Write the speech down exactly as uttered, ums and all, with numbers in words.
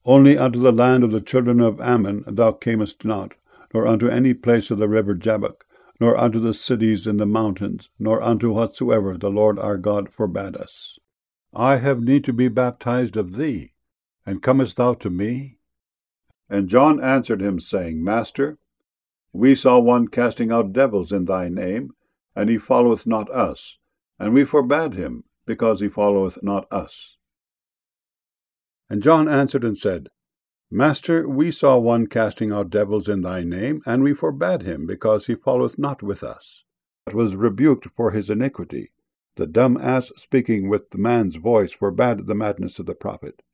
Only unto the land of the children of Ammon thou camest not, nor unto any place of the river Jabbok, nor unto the cities in the mountains, nor unto whatsoever the Lord our God forbade us. I have need to be baptized of thee, and comest thou to me? And John answered him, saying, Master, we saw one casting out devils in thy name, and he followeth not us, and we forbade him, because he followeth not us. And John answered and said, Master, we saw one casting out devils in thy name, and we forbade him, because he followeth not with us, but was rebuked for his iniquity. The dumb ass speaking with the man's voice forbade the madness of the prophet.